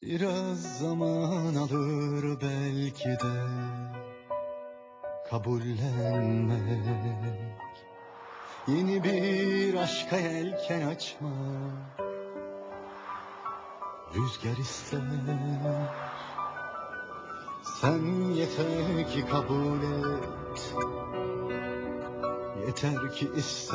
Biraz zaman alır belki de kabullenmek, yeni bir aşka yelken açma. Rüzgar ister, sen yeter ki kabul et, yeter ki iste.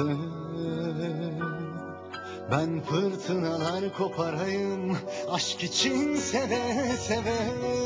Ben fırtınalar koparayım, aşk için seve seve.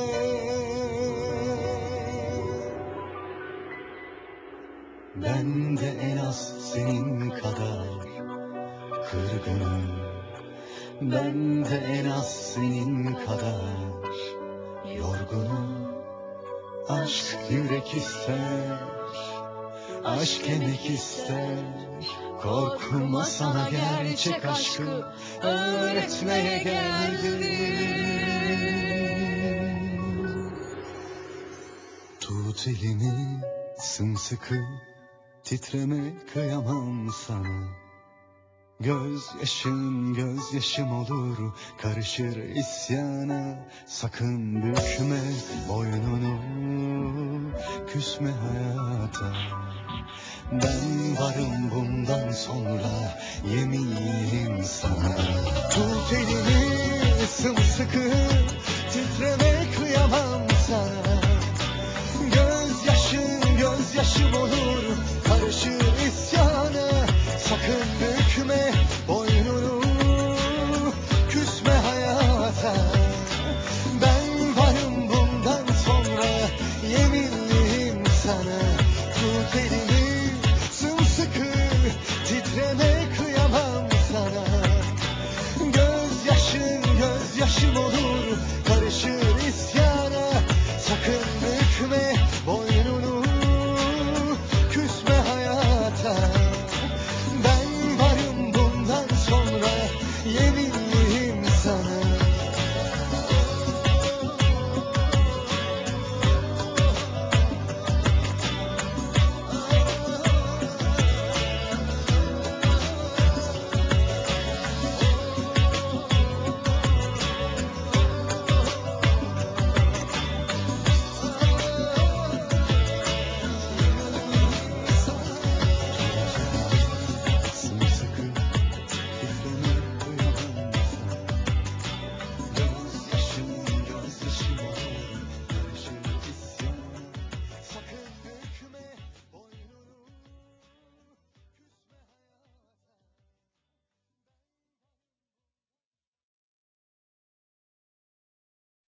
Ben de en az senin kadar kırgınım, ben de en az senin kadar yorgunum. Aşk yürek ister, aşk emek ister. Korkma, sana gerçek aşkı öğretmeye geldim. Tut elimi sımsıkı, titreme kıyamam sana. Gözyaşın gözyaşım olur, karışır isyana. Sakın bükme boynunu, küsme hayata. Ben varım bundan sonra, yeminim sana. Tut elimi sımsıkı, titreme kıyamam sana. Gözyaşın gözyaşım olur, karışır isyana. Sakın bükme boynunu, küsme hayata. Ben varım bundan sonra, yeminliyim sana. Tut elimi sımsıkı, titreme kıyamam sana. Gözyaşın gözyaşım olur, karışır